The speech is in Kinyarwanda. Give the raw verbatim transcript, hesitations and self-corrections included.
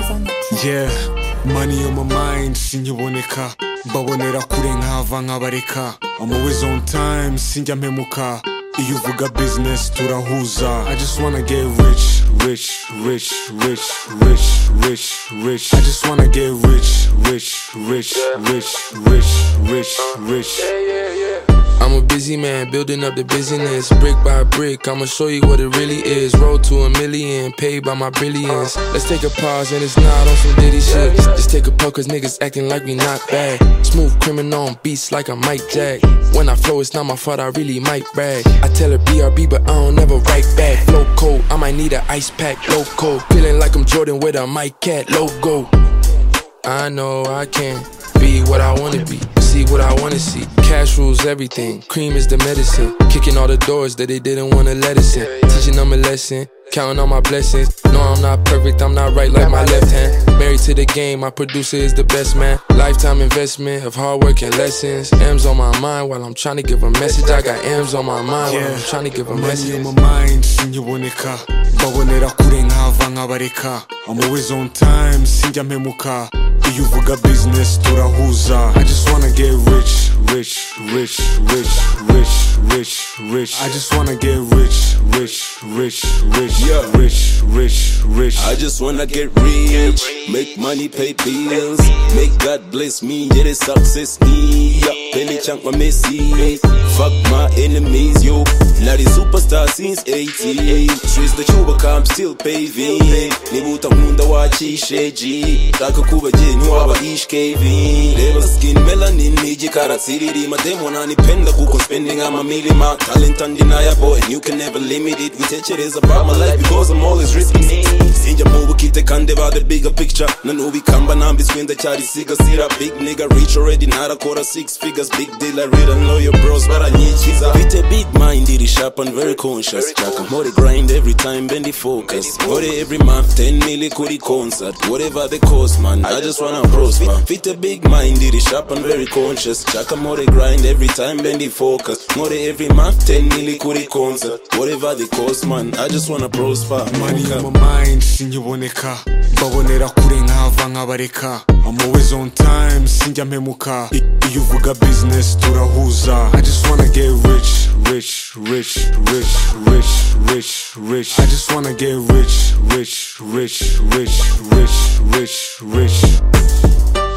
Yeah, money on my mind, sinyiboneka mbabonera kure nkava nkabareka. I'm always on time, sinjya mpemuka. Iyo uvuga business turahuza. I just wanna get rich, rich, rich, rich, rich, rich, rich. I just wanna get rich, rich, rich, rich, rich, rich, rich. I'm a busy man, building up the business. Brick by brick, I'ma show you what it really is. Roll to a million, paid by my brilliance. Let's take a pause and it's not on some Diddy shit. Just take a pull cause niggas acting like we not bad. Smooth criminal on beats like a Mike Jack. When I flow, it's not my fault, I really might brag. I tell her B R B, but I don't never write back. Flow cold, I might need an ice pack, loco. Feeling like I'm Jordan with a Mike Cat logo. I know I can't be what I wanna be, see what I wanna see. Cash rules everything, cream is the medicine. Kicking all the doors that they didn't wanna let us in. Teaching them a lesson, counting on my blessings. No, I'm not perfect, I'm not right like my left hand. Married to the game, my producer is the best man. Lifetime investment of hard work and lessons. M's on my mind while I'm trying to give a message. I got M's on my mind while I'm trying to give a message. Money on my mind, sinyiboneka mbabonera kure nkava nkabareka. I'm always on time, sinjya mpemuka. Iyo uvuga business turahuza. I just wanna get rich, rich, rich, rich, rich, rich, rich. I just wanna get rich, rich, rich, rich, yeah. rich, rich, rich. I just wanna get rich, make money, pay bills, make God bless me, yeah, the success me. Yeah, penny chunk my messy, fuck my enemies, yo. Not a superstar since eighteen. Streets the chuba, I'm still paving. Nibuta munda wachishe G. Taka kuba J, no aba ish caving. Level skin melanin, niji karatsiri. My demo nani penda kuko spending on my million. My talent undeniable, and you can never limit it. We teach it is about my life because I'm always risking it. Sinja mubu kite kande about the bigger picture. Nanubi kamba nambi swing the chari siga sira. Big nigga reach already, not a quarter six figures. Big deal, I read and know your bros, but I need cheese. With a big mind, it is sharp and very conscious. Chaka more grind every time, bend the focus. More every month, ten milli kuri concert. Whatever the cost, man, I just wanna prosper. Fit a big mind, it is sharp and very conscious. Chaka more grind every time, bend the focus. More every month, ten milli kuri concert. Whatever the cost, man, I just wanna prosper. Money on my mind, sinyiboneka mbabonera kure nkava nkabareka. I'm always on time, sinjya mpemuka. Iyo uvuga business turahuza. I just wanna get rich, rich, rich, rich, rich, rich, rich. I just wanna get rich, rich, rich, rich, rich, rich, rich.